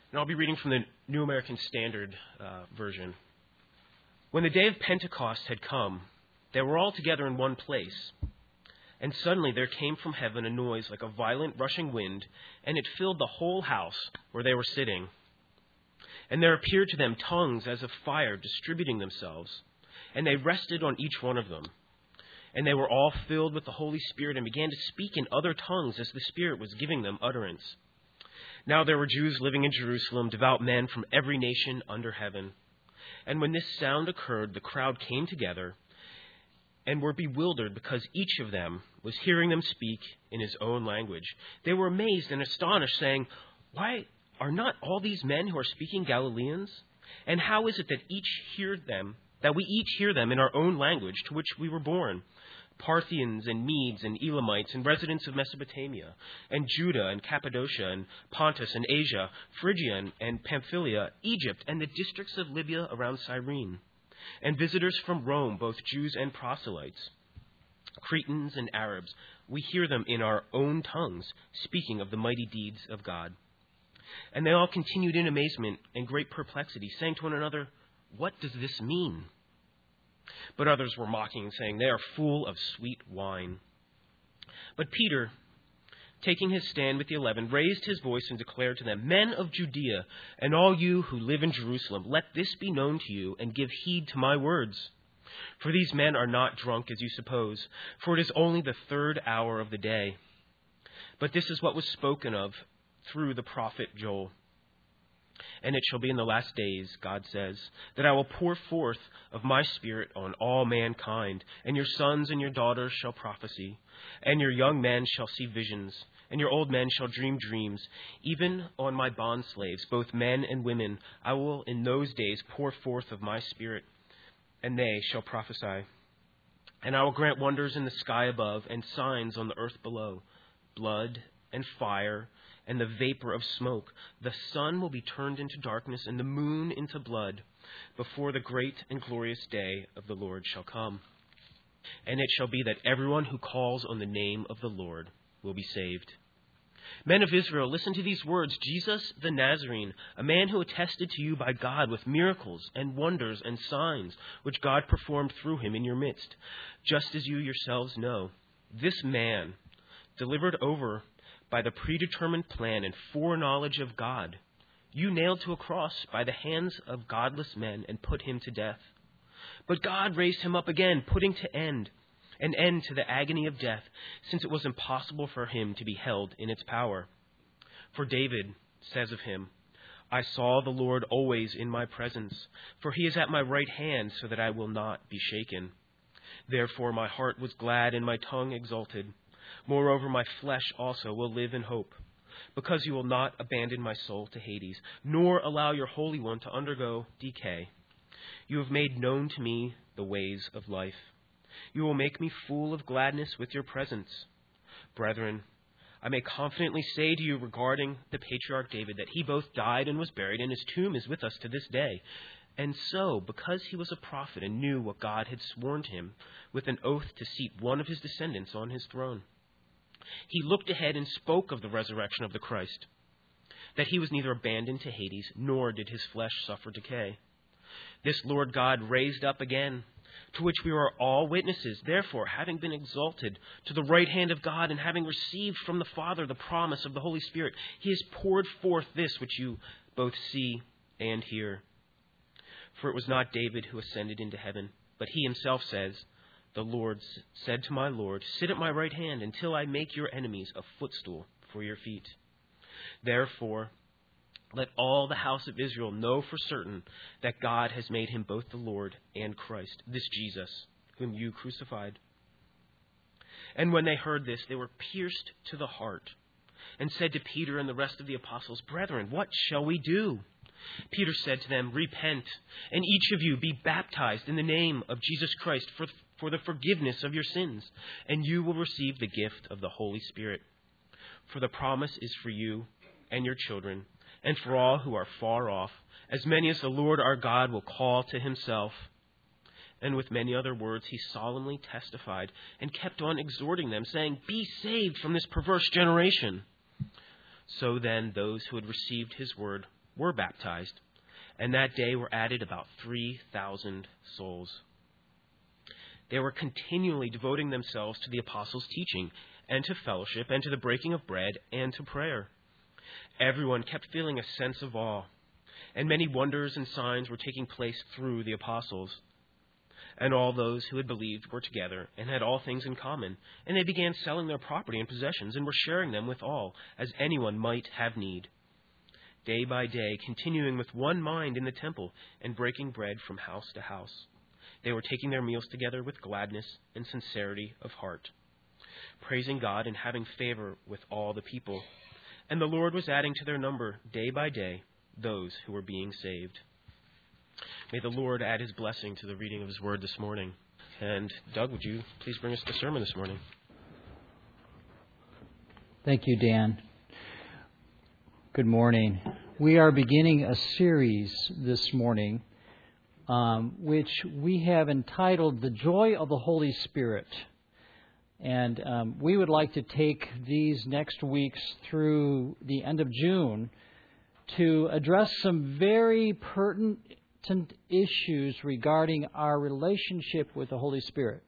And I'll be reading from the New American Standard Version. When the day of Pentecost had come, they were all together in one place. And suddenly there came from heaven a noise like a violent rushing wind, and it filled the whole house where they were sitting. And there appeared to them tongues as of fire distributing themselves, and they rested on each one of them. And they were all filled with the Holy Spirit and began to speak in other tongues as the Spirit was giving them utterance. Now there were Jews living in Jerusalem, devout men from every nation under heaven. And when this sound occurred, the crowd came together and were bewildered because each of them was hearing them speak in his own language. They were amazed and astonished, saying, "Why are not all these men who are speaking Galileans? And how is it that we each hear them in our own language to which we were born? Parthians and Medes and Elamites and residents of Mesopotamia and Judah and Cappadocia and Pontus and Asia, Phrygia and Pamphylia, Egypt and the districts of Libya around Cyrene, and visitors from Rome, both Jews and proselytes, Cretans and Arabs. We hear them in our own tongues, speaking of the mighty deeds of God." And they all continued in amazement and great perplexity, saying to one another, "What does this mean?" But others were mocking and saying, "They are full of sweet wine." But Peter, taking his stand with the 11, raised his voice and declared to them, "Men of Judea, and all you who live in Jerusalem, let this be known to you, and give heed to my words. For these men are not drunk as you suppose, for it is only the 3rd hour of the day. But this is what was spoken of through the prophet Joel. And it shall be in the last days, God says, that I will pour forth of my Spirit on all mankind, and your sons and your daughters shall prophesy, and your young men shall see visions, and your old men shall dream dreams. Even on my bondslaves, both men and women, I will in those days pour forth of my Spirit, and they shall prophesy. And I will grant wonders in the sky above, and signs on the earth below, blood and fire, and the vapor of smoke. The sun will be turned into darkness, and the moon into blood, before the great and glorious day of the Lord shall come. And it shall be that everyone who calls on the name of the Lord will be saved. Men of Israel, listen to these words. Jesus the Nazarene, a man who attested to you by God with miracles and wonders and signs, which God performed through him in your midst, just as you yourselves know. This man, delivered over by the predetermined plan and foreknowledge of God, you nailed to a cross by the hands of godless men and put him to death. But God raised him up again, putting an end to the agony of death, since it was impossible for him to be held in its power. For David says of him, I saw the Lord always in my presence, for he is at my right hand, so that I will not be shaken. Therefore my heart was glad and my tongue exulted. Moreover, my flesh also will live in hope, because you will not abandon my soul to Hades, nor allow your Holy One to undergo decay. You have made known to me the ways of life. You will make me full of gladness with your presence. Brethren, I may confidently say to you regarding the patriarch David that he both died and was buried, and his tomb is with us to this day. And so, because he was a prophet and knew what God had sworn to him with an oath to seat one of his descendants on his throne, he looked ahead and spoke of the resurrection of the Christ, that he was neither abandoned to Hades, nor did his flesh suffer decay. This Lord God raised up again, to which we are all witnesses. Therefore, having been exalted to the right hand of God, and having received from the Father the promise of the Holy Spirit, he has poured forth this which you both see and hear. For it was not David who ascended into heaven, but he himself says, The Lord said to my Lord, Sit at my right hand until I make your enemies a footstool for your feet. Therefore, let all the house of Israel know for certain that God has made him both the Lord and Christ, this Jesus, whom you crucified. And when they heard this, they were pierced to the heart, and said to Peter and the rest of the apostles, Brethren, what shall we do? Peter said to them, Repent, and each of you be baptized in the name of Jesus Christ for the forgiveness of your sins, and you will receive the gift of the Holy Spirit. For the promise is for you and your children, and for all who are far off, as many as the Lord our God will call to himself. And with many other words he solemnly testified and kept on exhorting them, saying, Be saved from this perverse generation. So then those who had received his word were baptized, and that day were added about 3,000 souls. They were continually devoting themselves to the apostles' teaching and to fellowship and to the breaking of bread and to prayer. Everyone kept feeling a sense of awe, and many wonders and signs were taking place through the apostles. And all those who had believed were together and had all things in common, and they began selling their property and possessions and were sharing them with all, as anyone might have need. Day by day, continuing with one mind in the temple and breaking bread from house to house. They were taking their meals together with gladness and sincerity of heart, praising God and having favor with all the people. And the Lord was adding to their number day by day those who were being saved. May the Lord add his blessing to the reading of his word this morning. And Doug, would you please bring us the sermon this morning? Thank you, Dan. Good morning. We are beginning a series this morning, which we have entitled The Joy of the Holy Spirit. And we would like to take these next weeks through the end of June to address some very pertinent issues regarding our relationship with the Holy Spirit.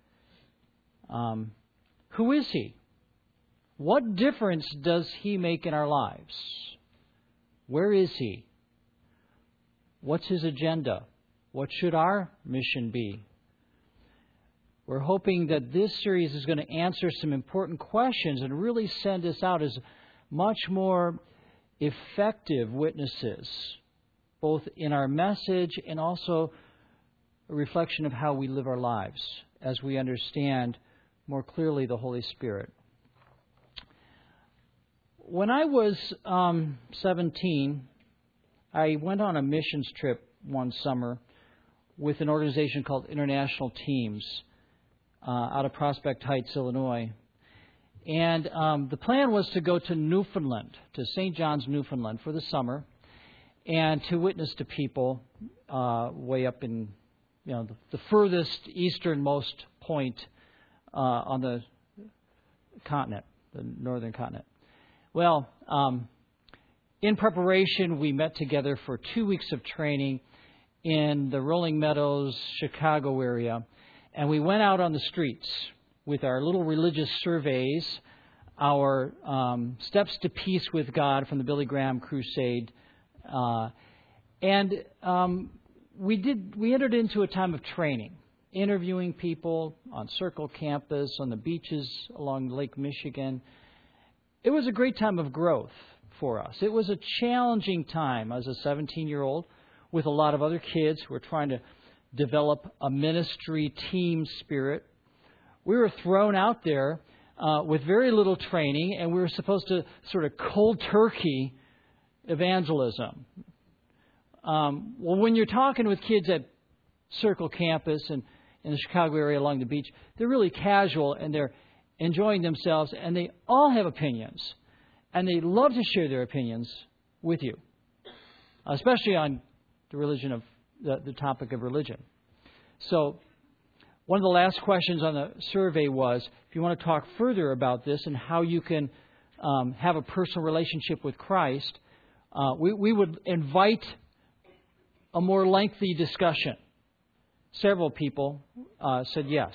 Who is He? What difference does He make in our lives? Where is He? What's His agenda? What should our mission be? We're hoping that this series is going to answer some important questions and really send us out as much more effective witnesses, both in our message and also a reflection of how we live our lives as we understand more clearly the Holy Spirit. When I was 17, I went on a missions trip one summer with an organization called International Teams out of Prospect Heights, Illinois. And the plan was to go to Newfoundland, to St. John's, Newfoundland for the summer, and to witness to people way up in, the furthest easternmost point on the continent, the northern continent. Well, in preparation, we met together for 2 weeks of training in the Rolling Meadows, Chicago area, and we went out on the streets with our little religious surveys, our Steps to Peace with God from the Billy Graham Crusade, and we entered into a time of training, interviewing people on Circle Campus, on the beaches along Lake Michigan. It was a great time of growth for us. It was a challenging time as a 17-year-old with a lot of other kids who were trying to develop a ministry team spirit. We were thrown out there with very little training, and we were supposed to sort of cold turkey evangelism. Well, when you're talking with kids at Circle Campus and in the Chicago area along the beach, they're really casual and they're enjoying themselves, and they all have opinions, and they love to share their opinions with you, especially on the religion of the topic of religion. So one of the last questions on the survey was, if you want to talk further about this and how you can have a personal relationship with Christ, we would invite a more lengthy discussion. Several people said yes.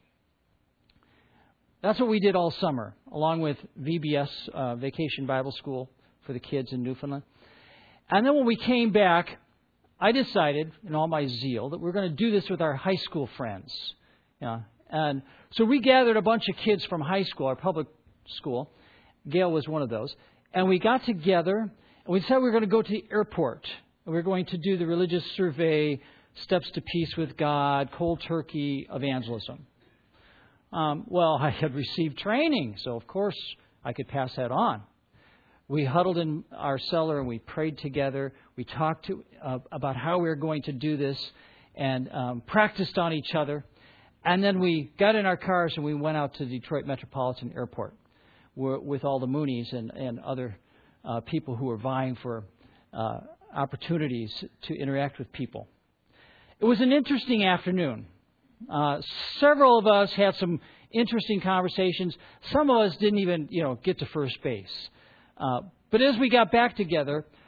That's what we did all summer, along with VBS, Vacation Bible School for the kids in Newfoundland. And then when we came back, I decided, in all my zeal, that we're going to do this with our high school friends. And so we gathered a bunch of kids from high school, our public school. Gail was one of those. And we got together, and we decided we were going to go to the airport. And we were going to do the religious survey, Steps to Peace with God, cold turkey evangelism. Well, I had received training, so of course I could pass that on. We huddled in our cellar and we prayed together. We talked about how we were going to do this and practiced on each other. And then we got in our cars and we went out to Detroit Metropolitan Airport with all the Moonies and other people who were vying for opportunities to interact with people. It was an interesting afternoon. Several of us had some interesting conversations. Some of us didn't even, get to first base. But as we got back together,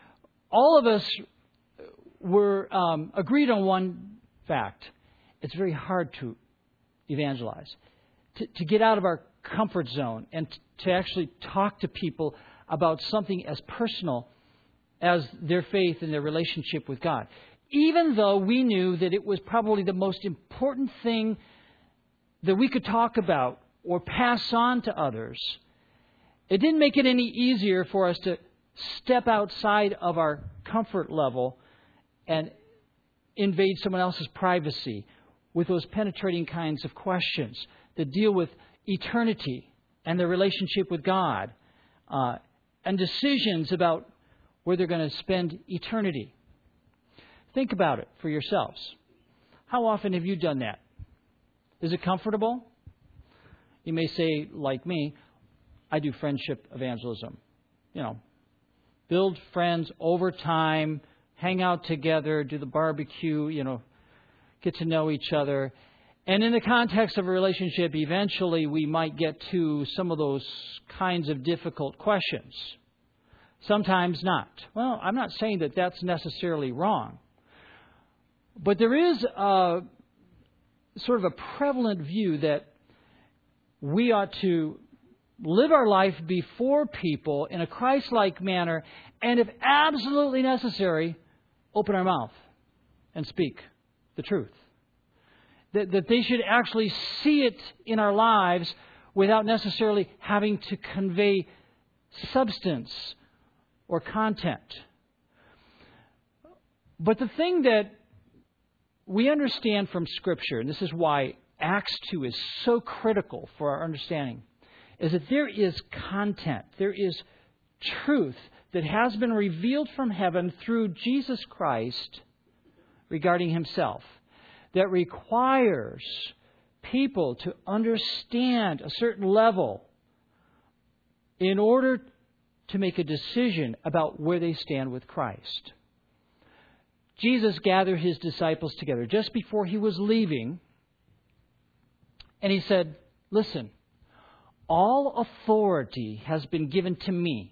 all of us were agreed on one fact. It's very hard to evangelize, to get out of our comfort zone and to actually talk to people about something as personal as their faith and their relationship with God. Even though we knew that it was probably the most important thing that we could talk about or pass on to others, it didn't make it any easier for us to step outside of our comfort level and invade someone else's privacy with those penetrating kinds of questions that deal with eternity and their relationship with God, and decisions about where they're going to spend eternity. Think about it for yourselves. How often have you done that? Is it comfortable? You may say, like me, I do friendship evangelism. Build friends over time, hang out together, do the barbecue, get to know each other. And in the context of a relationship, eventually we might get to some of those kinds of difficult questions. Sometimes not. Well, I'm not saying that that's necessarily wrong. But there is a sort of a prevalent view that we ought to live our life before people in a Christ-like manner, and if absolutely necessary, open our mouth and speak the truth. That they should actually see it in our lives without necessarily having to convey substance or content. But the thing that we understand from Scripture, and this is why Acts 2 is so critical for our understanding, is that there is content, there is truth that has been revealed from heaven through Jesus Christ regarding Himself, that requires people to understand a certain level in order to make a decision about where they stand with Christ. Jesus gathered His disciples together just before He was leaving, and He said, listen, all authority has been given to me.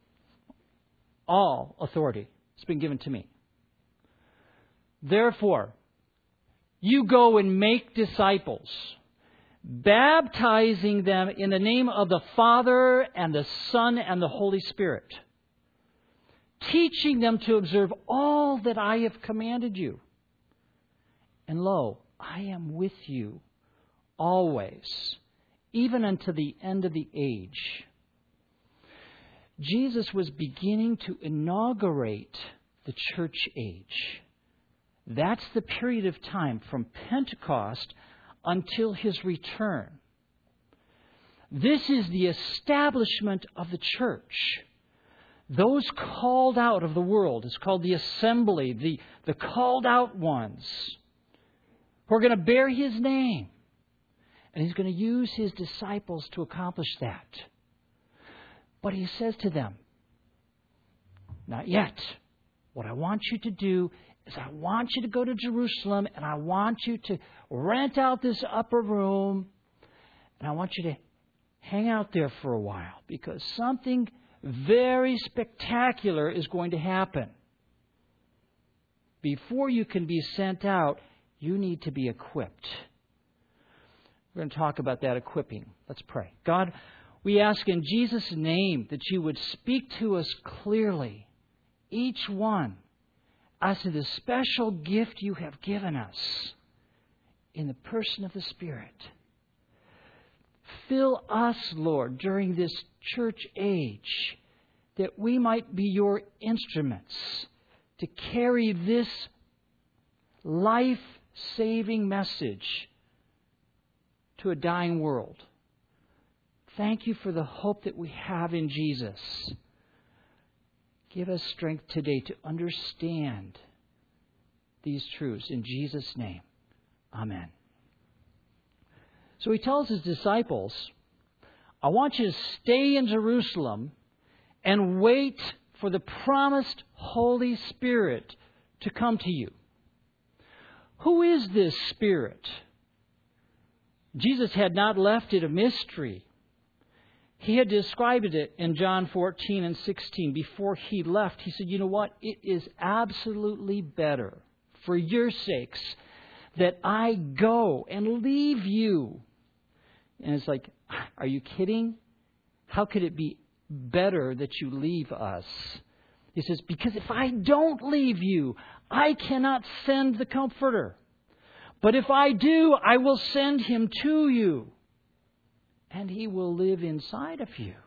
All authority has been given to me. Therefore, you go and make disciples, baptizing them in the name of the Father and the Son and the Holy Spirit, teaching them to observe all that I have commanded you. And lo, I am with you always, even unto the end of the age. Jesus was beginning to inaugurate the church age. That's the period of time from Pentecost until His return. This is the establishment of the church. Those called out of the world, it's called the assembly, the called out ones, who are going to bear His name. And He's going to use His disciples to accomplish that. But He says to them, not yet. What I want you to do is I want you to go to Jerusalem, and I want you to rent out this upper room, and I want you to hang out there for a while, because something very spectacular is going to happen. Before you can be sent out, you need to be equipped. We're going to talk about that equipping. Let's pray. God, we ask in Jesus' name that You would speak to us clearly, each one, as to the special gift You have given us in the person of the Spirit. Fill us, Lord, during this church age, that we might be Your instruments to carry this life-saving message to a dying world. Thank You for the hope that we have in Jesus. Give us strength today to understand these truths. In Jesus' name, amen. So He tells His disciples, I want you to stay in Jerusalem and wait for the promised Holy Spirit to come to you. Who is this Spirit? Jesus had not left it a mystery. He had described it in John 14 and 16 before he left. He said, you know what? It is absolutely better for your sakes that I go and leave you. And it's like, are you kidding? How could it be better that you leave us? He says, because if I don't leave you, I cannot send the Comforter. But if I do, I will send him to you. And he will live inside of you.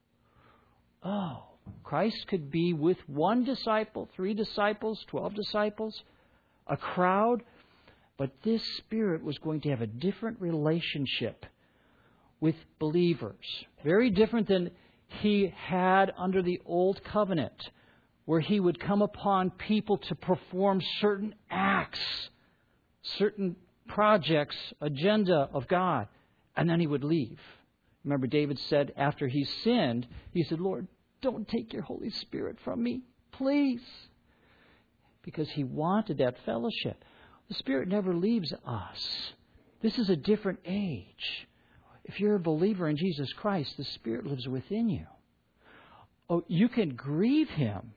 Oh, Christ could be with one disciple, 3 disciples, 12 disciples, a crowd. But this Spirit was going to have a different relationship with believers. Very different than he had under the Old Covenant, where he would come upon people to perform certain acts, certain projects, agenda of God, and then he would leave. Remember, David said after he sinned, he said, Lord, don't take your Holy Spirit from me, please. Because he wanted that fellowship. The Spirit never leaves us. This is a different age. If you're a believer in Jesus Christ, the Spirit lives within you. Oh, you can grieve him.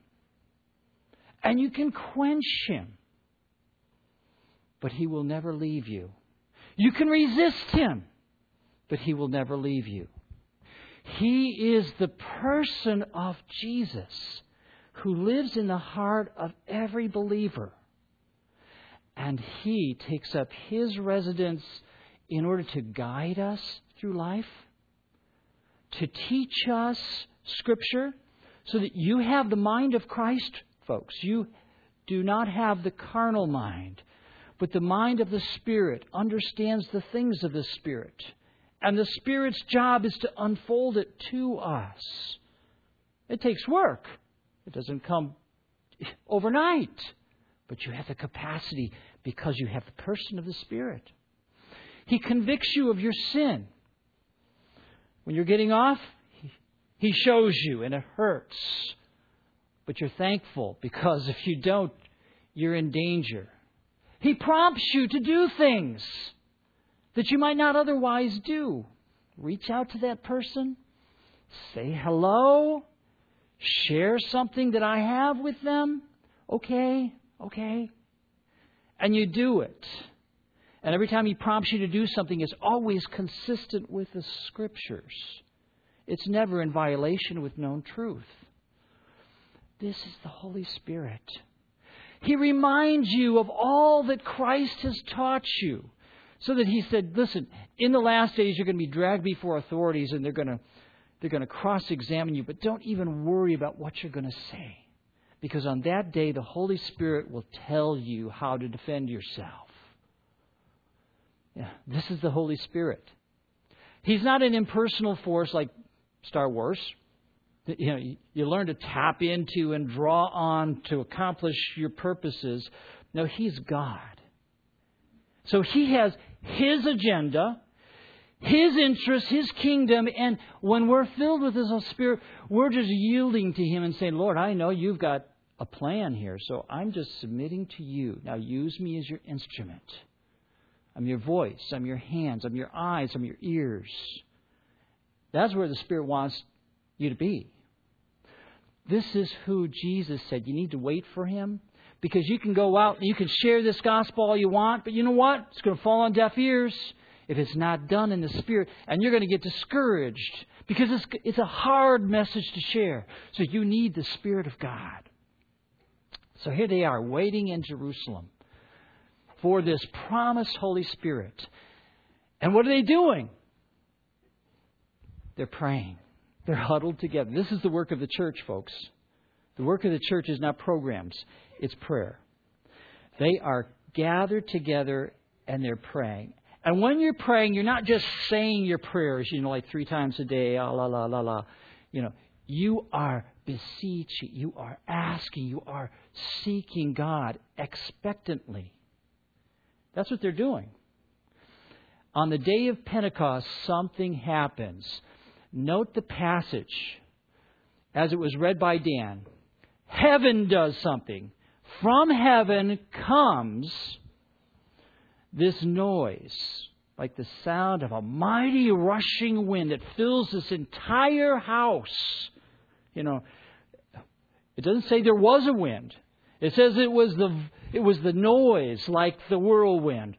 And you can quench him. But he will never leave you. You can resist him. But he will never leave you. He is the person of Jesus who lives in the heart of every believer. And he takes up his residence in order to guide us through life, to teach us Scripture, so that you have the mind of Christ, folks. You do not have the carnal mind, but the mind of the Spirit understands the things of the Spirit. And the Spirit's job is to unfold it to us. It takes work. It doesn't come overnight. But you have the capacity because you have the person of the Spirit. He convicts you of your sin. When you're getting off, He shows you and it hurts. But you're thankful because if you don't, you're in danger. He prompts you to do things that you might not otherwise do. Reach out to that person. Say hello. Share something that I have with them. Okay. And you do it. And every time He prompts you to do something, it's always consistent with the Scriptures. It's never in violation with known truth. This is the Holy Spirit. He reminds you of all that Christ has taught you. So that He said, listen, in the last days you're going to be dragged before authorities and they're going to cross-examine you. But don't even worry about what you're going to say. Because on that day, the Holy Spirit will tell you how to defend yourself. Yeah, this is the Holy Spirit. He's not an impersonal force like Star Wars. You learn to tap into and draw on to accomplish your purposes. No, He's God. So He has His agenda, His interests, His kingdom. And when we're filled with His Holy Spirit, we're just yielding to Him and saying, Lord, I know You've got a plan here, so I'm just submitting to You. Now use me as Your instrument. I'm Your voice, I'm Your hands, I'm Your eyes, I'm Your ears. That's where the Spirit wants you to be. This is who Jesus said. You need to wait for Him. Because you can go out and you can share this gospel all you want, but you know what? It's going to fall on deaf ears if it's not done in the Spirit. And you're going to get discouraged because it's a hard message to share. So you need the Spirit of God. So here they are waiting in Jerusalem for this promised Holy Spirit. And what are they doing? They're praying. They're huddled together. This is the work of the church, folks. The work of the church is not programs. It's prayer. They are gathered together and they're praying. And when you're praying, you're not just saying your prayers, like 3 times a day, la, la, la, la. You are beseeching, you are asking, you are seeking God expectantly. That's what they're doing. On the day of Pentecost, something happens. Note the passage as it was read by Dan. Heaven does something. From heaven comes this noise like the sound of a mighty rushing wind that fills this entire house. You know, it doesn't say there was a wind. It says it was the noise like the whirlwind.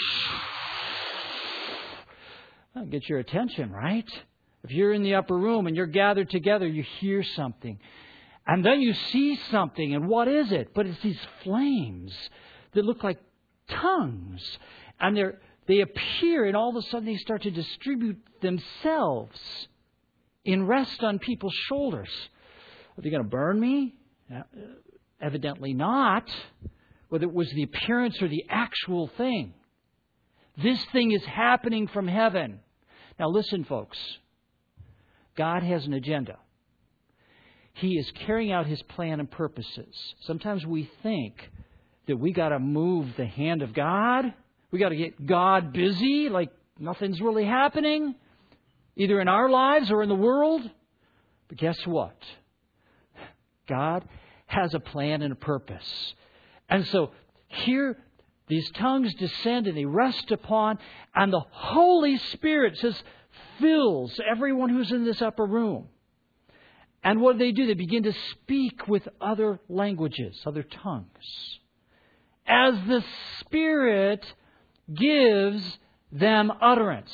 That'll get your attention, right? If you're in the upper room and you're gathered together, you hear something. And then you see something. And what is it? But it's these flames that look like tongues. And they appear, and all of a sudden they start to distribute themselves in rest on people's shoulders. Are they going to burn me? Evidently not. Whether it was the appearance or the actual thing. This thing is happening from heaven. Now listen, folks. God has an agenda. He is carrying out His plan and purposes. Sometimes we think that we got to move the hand of God. We got to get God busy, like nothing's really happening, either in our lives or in the world. But guess what? God has a plan and a purpose. And so here, these tongues descend and they rest upon, and the Holy Spirit says, fills everyone who's in this upper room. And what do? They begin to speak with other languages, other tongues. As the Spirit gives them utterance.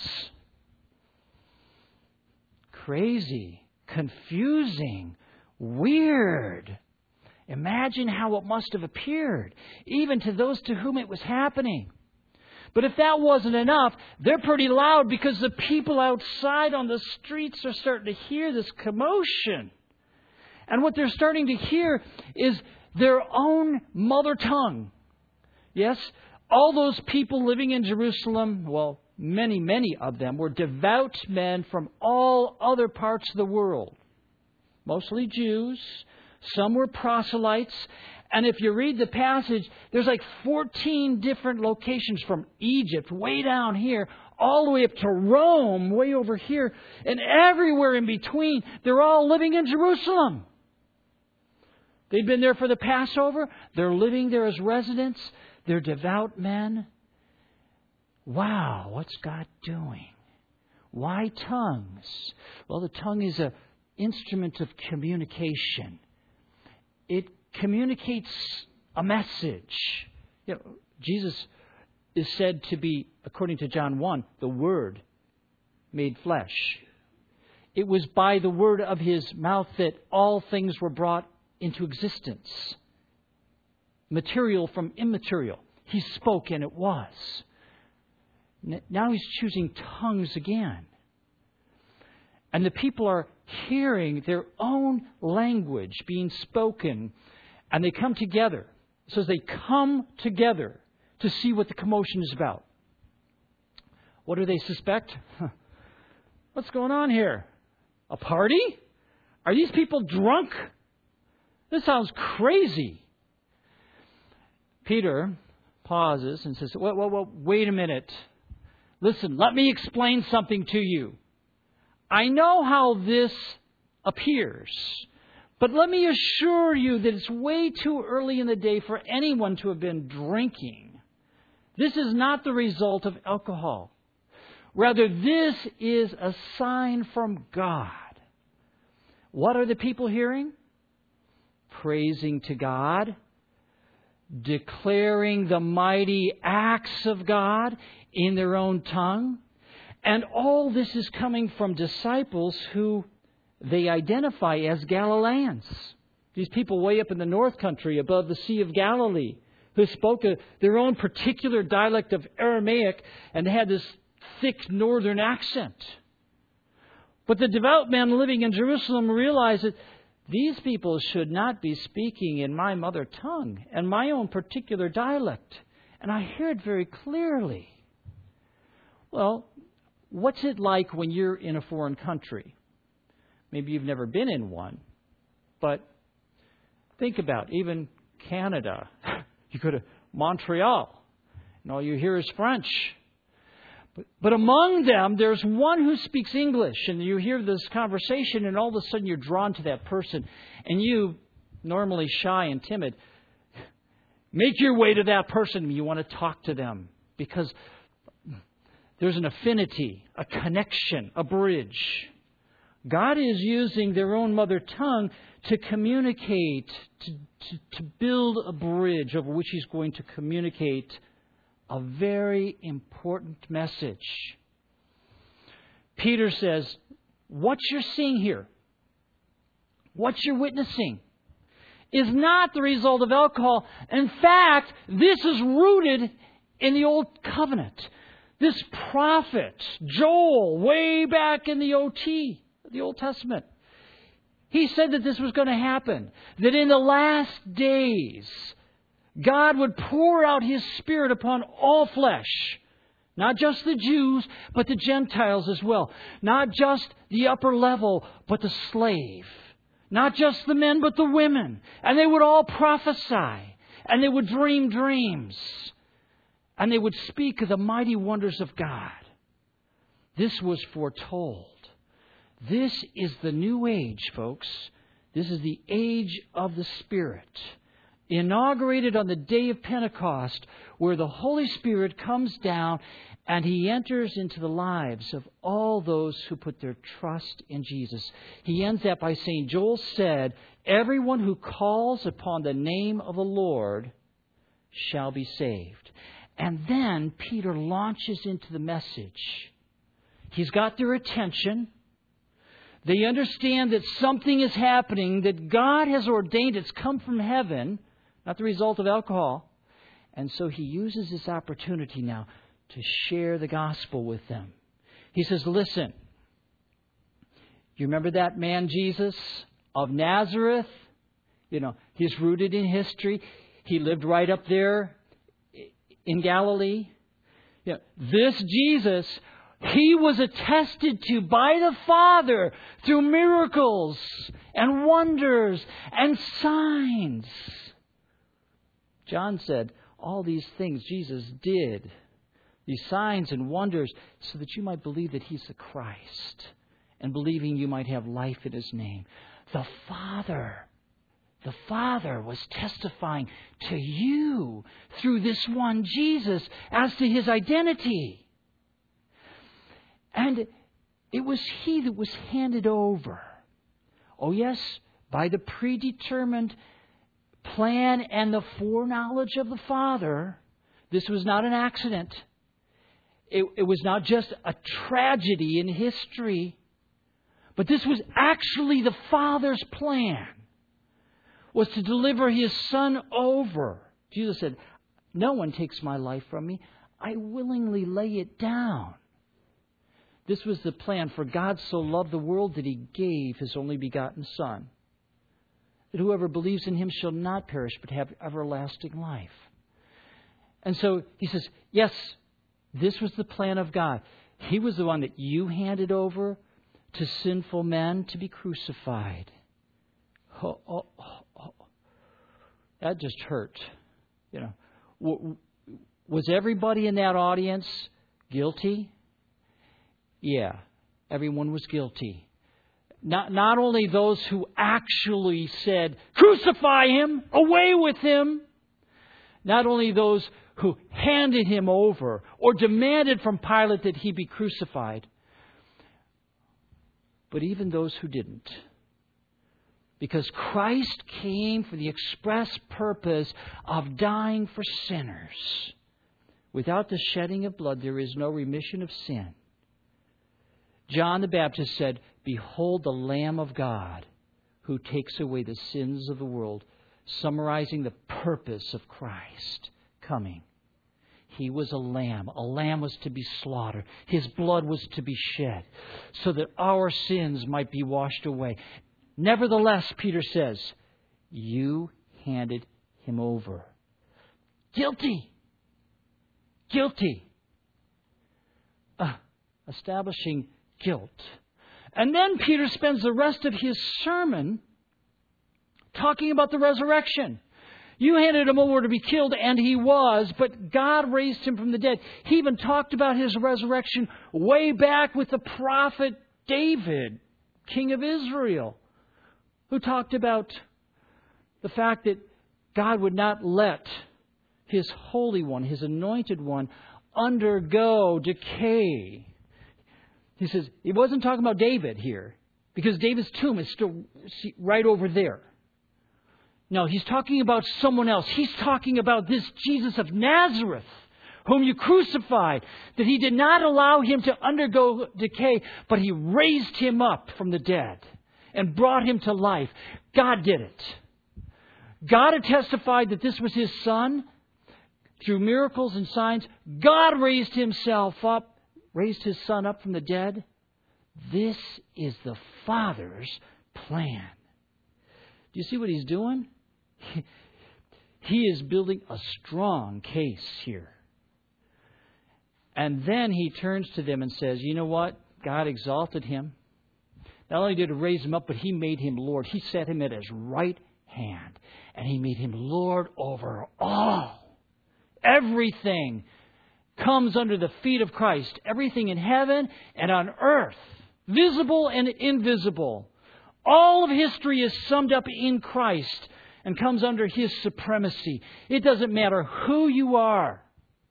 Crazy, confusing, weird. Imagine how it must have appeared, even to those to whom it was happening. But if that wasn't enough, they're pretty loud because the people outside on the streets are starting to hear this commotion. And what they're starting to hear is their own mother tongue. Yes, all those people living in Jerusalem, well, many, many of them were devout men from all other parts of the world. Mostly Jews. Some were proselytes. And if you read the passage, there's like 14 different locations from Egypt, way down here, all the way up to Rome, way over here. And everywhere in between, they're all living in Jerusalem. They'd been there for the Passover. They're living there as residents. They're devout men. Wow, what's God doing? Why tongues? Well, the tongue is an instrument of communication. It communicates a message. You know, Jesus is said to be, according to John 1, the Word made flesh. It was by the word of His mouth that all things were brought into existence. Material from immaterial. He spoke and it was. Now He's choosing tongues again. And the people are hearing their own language being spoken. And they come together. It says they come together to see what the commotion is about. What do they suspect? What's going on here? A party? Are these people drunk? This sounds crazy. Peter pauses and says, well, wait a minute. Listen, let me explain something to you. I know how this appears, but let me assure you that it's way too early in the day for anyone to have been drinking. This is not the result of alcohol. Rather, this is a sign from God. What are the people hearing? Praising to God, declaring the mighty acts of God in their own tongue. And all this is coming from disciples who they identify as Galileans. These people way up in the north country above the Sea of Galilee who spoke their own particular dialect of Aramaic and had this thick northern accent. But the devout men living in Jerusalem realized that these people should not be speaking in my mother tongue and my own particular dialect. And I hear it very clearly. Well, what's it like when you're in a foreign country? Maybe you've never been in one, but think about even Canada. You go to Montreal, and all you hear is French. But among them, there's one who speaks English, and you hear this conversation, and all of a sudden you're drawn to that person. And you, normally shy and timid, make your way to that person. You want to talk to them because There's an affinity, a connection, a bridge. God is using their own mother tongue to communicate, to build a bridge over which He's going to communicate a very important message. Peter says, what you're seeing here, what you're witnessing, is not the result of alcohol. In fact, this is rooted in the Old Covenant. This prophet, Joel, way back in the OT, the Old Testament, he said that this was going to happen. That in the last days, God would pour out His Spirit upon all flesh. Not just the Jews, but the Gentiles as well. Not just the upper level, but the slave. Not just the men, but the women. And they would all prophesy. And they would dream dreams. And they would speak of the mighty wonders of God. This was foretold. This is the new age, folks. This is the age of the Spirit. Inaugurated on the day of Pentecost, where the Holy Spirit comes down and He enters into the lives of all those who put their trust in Jesus. He ends that by saying, Joel said, everyone who calls upon the name of the Lord shall be saved. And then Peter launches into the message. He's got their attention. They understand that something is happening, that God has ordained. It's come from heaven, not the result of alcohol. And so he uses this opportunity now to share the gospel with them. He says, listen, you remember that man Jesus of Nazareth? You know, he's rooted in history. He lived right up there in Galilee. You know, this Jesus, He was attested to by the Father through miracles and wonders and signs. John said, all these things Jesus did, these signs and wonders, so that you might believe that He's the Christ, and believing you might have life in His name. The Father was testifying to you through this one Jesus as to His identity. And it was He that was handed over. Oh yes, by the predetermined plan and the foreknowledge of the Father. This was not an accident. It was not just a tragedy in history. But this was actually the Father's plan. Was to deliver His Son over. Jesus said, no one takes my life from me. I willingly lay it down. This was the plan. For God so loved the world that He gave His only begotten Son, that whoever believes in Him shall not perish but have everlasting life. And so He says, yes, this was the plan of God. He was the one that you handed over to sinful men to be crucified. Oh. That just hurt. You know, was everybody in that audience guilty? Yeah, everyone was guilty. Not only those who actually said, crucify Him, away with Him. Not only those who handed Him over or demanded from Pilate that He be crucified, but even those who didn't. Because Christ came for the express purpose of dying for sinners. Without the shedding of blood, there is no remission of sin. John the Baptist said, behold the Lamb of God who takes away the sins of the world, summarizing the purpose of Christ coming. He was a lamb. A lamb was to be slaughtered. His blood was to be shed so that our sins might be washed away. Nevertheless, Peter says, you handed Him over. Guilty. Establishing guilt. And then Peter spends the rest of his sermon talking about the resurrection. You handed Him over to be killed, and He was, but God raised Him from the dead. He even talked about His resurrection way back with the prophet David, king of Israel, who talked about the fact that God would not let His Holy One, His Anointed One, undergo decay. He says, he wasn't talking about David here, because David's tomb is still right over there. No, he's talking about someone else. He's talking about this Jesus of Nazareth, whom you crucified, that He did not allow Him to undergo decay, but He raised Him up from the dead and brought Him to life. God did it. God had testified that this was His Son through miracles and signs. God raised Himself up, raised His Son up from the dead. This is the Father's plan. Do you see what He's doing? He is building a strong case here. And then He turns to them and says, you know what? God exalted Him. Not only did He raise Him up, but He made Him Lord. He set Him at His right hand. And He made Him Lord over all. Everything comes under the feet of Christ. Everything in heaven and on earth. Visible and invisible. All of history is summed up in Christ and comes under His supremacy. It doesn't matter who you are.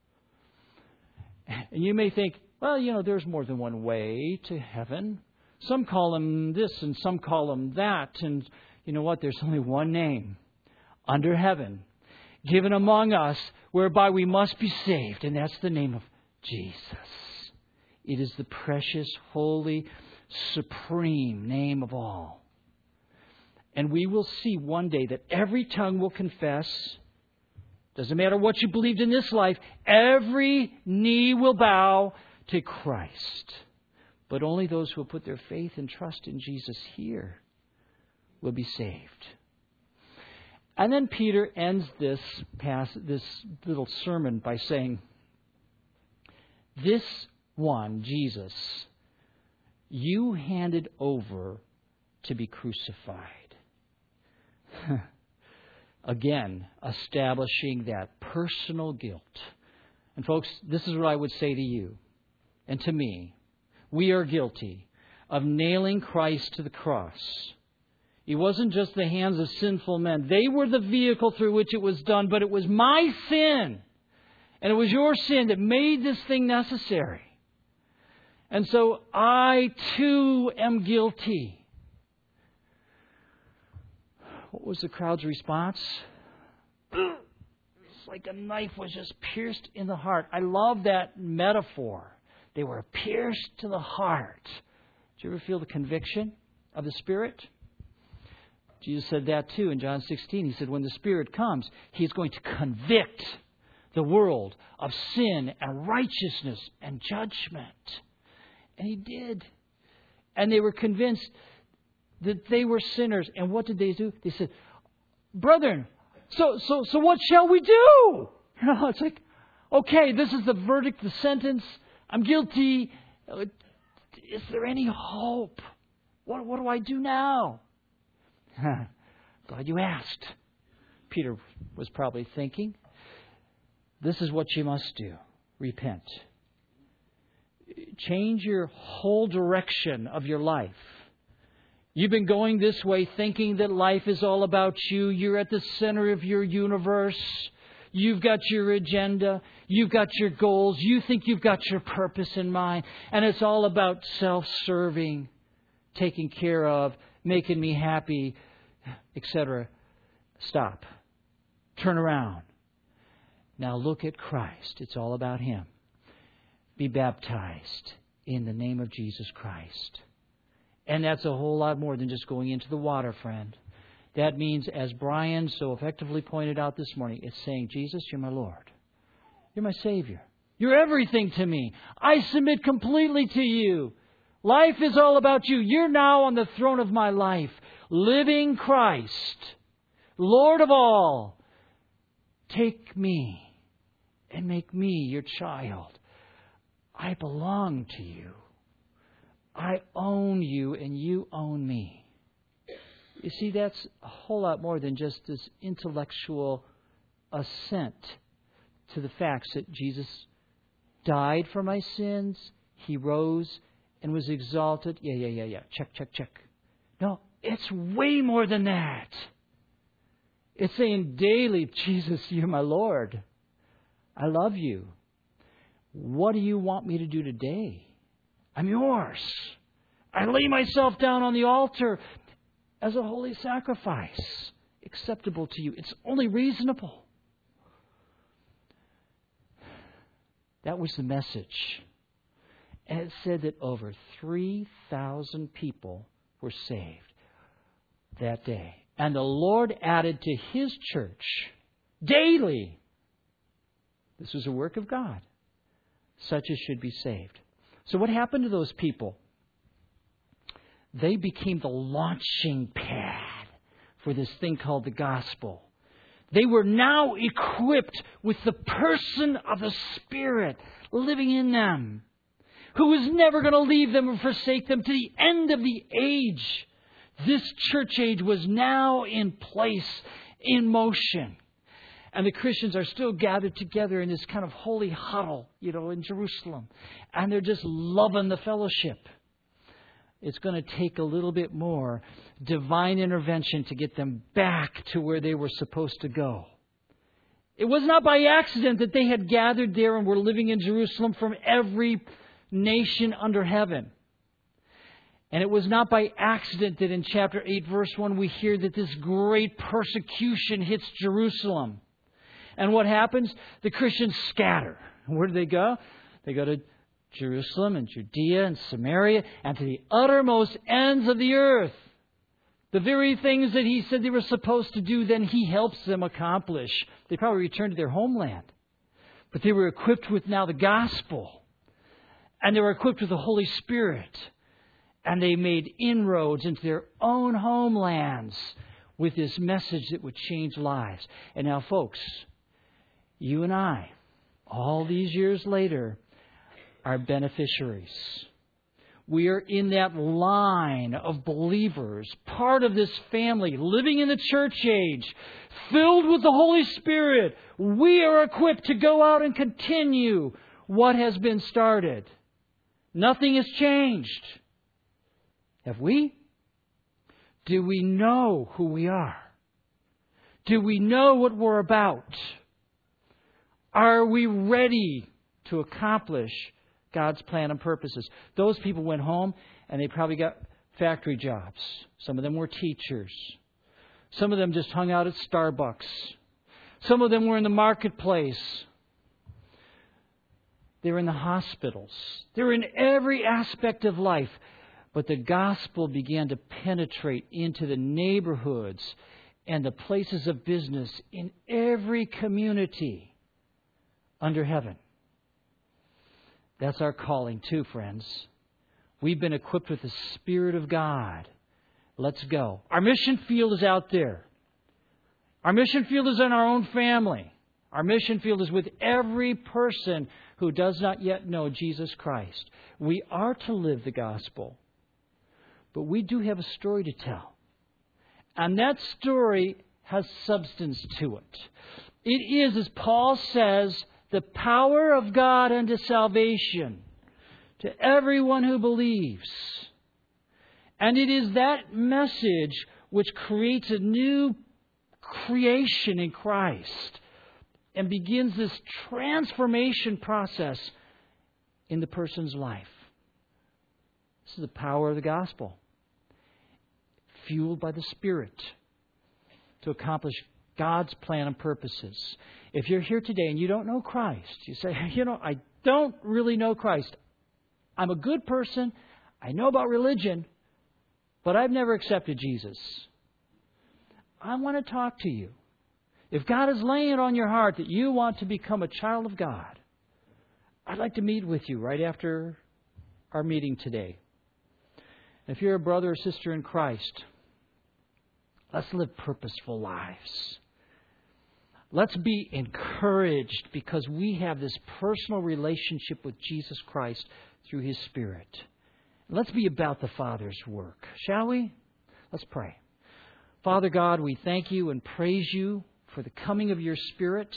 And you may think, well, there's more than one way to heaven. Some call Him this and some call Him that. And you know what? There's only one name under heaven given among us whereby we must be saved. And that's the name of Jesus. It is the precious, holy, supreme name of all. And we will see one day that every tongue will confess. Doesn't matter what you believed in this life. Every knee will bow to Christ. But only those who will put their faith and trust in Jesus here will be saved. And then Peter ends this little sermon by saying, this one, Jesus, you handed over to be crucified. Again, establishing that personal guilt. And folks, this is what I would say to you and to me. We are guilty of nailing Christ to the cross. He wasn't just the hands of sinful men. They were the vehicle through which it was done, but it was my sin. And it was your sin that made this thing necessary. And so I too am guilty. What was the crowd's response? It's like a knife was just pierced in the heart. I love that metaphor. They were pierced to the heart. Did you ever feel the conviction of the Spirit? Jesus said that too in John 16. He said, when the Spirit comes, He's going to convict the world of sin and righteousness and judgment. And He did. And they were convinced that they were sinners. And what did they do? They said, brethren, so what shall we do? It's like, okay, this is the verdict, the sentence. I'm guilty. Is there any hope? What do I do now? Glad you asked. Peter was probably thinking, this is what you must do. Repent. Change your whole direction of your life. You've been going this way thinking that life is all about you. You're at the center of your universe. You've got your agenda. You've got your goals. You think you've got your purpose in mind. And it's all about self-serving, taking care of, making me happy, etc. Stop. Turn around. Now look at Christ. It's all about Him. Be baptized in the name of Jesus Christ. And that's a whole lot more than just going into the water, friend. That means, as Brian so effectively pointed out this morning, it's saying, Jesus, you're my Lord. You're my Savior. You're everything to me. I submit completely to you. Life is all about you. You're now on the throne of my life. Living Christ, Lord of all. Take me and make me your child. I belong to you. I own you and you own me. You see, that's a whole lot more than just this intellectual assent to the facts that Jesus died for my sins, He rose and was exalted. Yeah. Check. No, it's way more than that. It's saying daily, Jesus, you're my Lord. I love you. What do you want me to do today? I'm yours. I lay myself down on the altar as a holy sacrifice, acceptable to you. It's only reasonable. That was the message. And it said that over 3,000 people were saved that day. And the Lord added to His church daily. This was a work of God. Such as should be saved. So what happened to those people? They became the launching pad for this thing called the gospel. They were now equipped with the person of the Spirit living in them, who was never going to leave them or forsake them to the end of the age. This church age was now in place, in motion. And the Christians are still gathered together in this kind of holy huddle, in Jerusalem. And they're just loving the fellowship. It's going to take a little bit more divine intervention to get them back to where they were supposed to go. It was not by accident that they had gathered there and were living in Jerusalem from every nation under heaven. And it was not by accident that in chapter 8, verse 1, we hear that this great persecution hits Jerusalem. And what happens? The Christians scatter. Where do they go? They go to Jerusalem and Judea and Samaria and to the uttermost ends of the earth. The very things that He said they were supposed to do, then He helps them accomplish. They probably returned to their homeland. But they were equipped with now the gospel. And they were equipped with the Holy Spirit. And they made inroads into their own homelands with this message that would change lives. And now, folks, you and I, all these years later, are beneficiaries. We are in that line of believers, part of this family, living in the church age, filled with the Holy Spirit. We are equipped to go out and continue what has been started. Nothing has changed. Have we? Do we know who we are? Do we know what we're about? Are we ready to accomplish God's plan and purposes? Those people went home and they probably got factory jobs. Some of them were teachers. Some of them just hung out at Starbucks. Some of them were in the marketplace. They were in the hospitals. They were in every aspect of life. But the gospel began to penetrate into the neighborhoods and the places of business in every community under heaven. That's our calling too, friends. We've been equipped with the Spirit of God. Let's go. Our mission field is out there. Our mission field is in our own family. Our mission field is with every person who does not yet know Jesus Christ. We are to live the gospel. But we do have a story to tell. And that story has substance to it. It is, as Paul says, the power of God unto salvation to everyone who believes. And it is that message which creates a new creation in Christ and begins this transformation process in the person's life. This is the power of the gospel, fueled by the Spirit to accomplish God's plan and purposes. If you're here today and you don't know Christ, you say, I don't really know Christ. I'm a good person. I know about religion, but I've never accepted Jesus. I want to talk to you. If God is laying it on your heart that you want to become a child of God, I'd like to meet with you right after our meeting today. If you're a brother or sister in Christ, let's live purposeful lives. Let's be encouraged because we have this personal relationship with Jesus Christ through His Spirit. Let's be about the Father's work, shall we? Let's pray. Father God, we thank You and praise You for the coming of Your Spirit.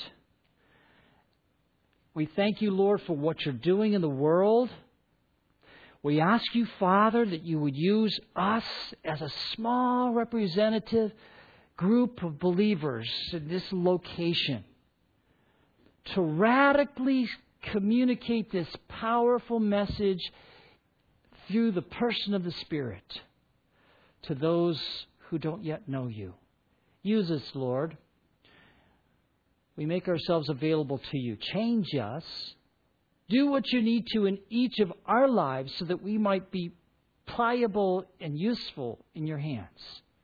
We thank You, Lord, for what You're doing in the world. We ask You, Father, that You would use us as a small representative group of believers in this location to radically communicate this powerful message through the person of the Spirit to those who don't yet know you. Use us, Lord. We make ourselves available to you. Change us. Do what you need to in each of our lives so that we might be pliable and useful in your hands.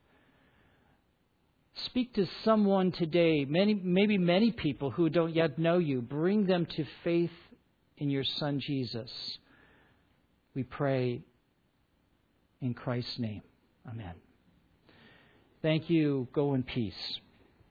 Speak to someone today, maybe many people who don't yet know you. Bring them to faith in your Son, Jesus. We pray in Christ's name. Amen. Thank you. Go in peace.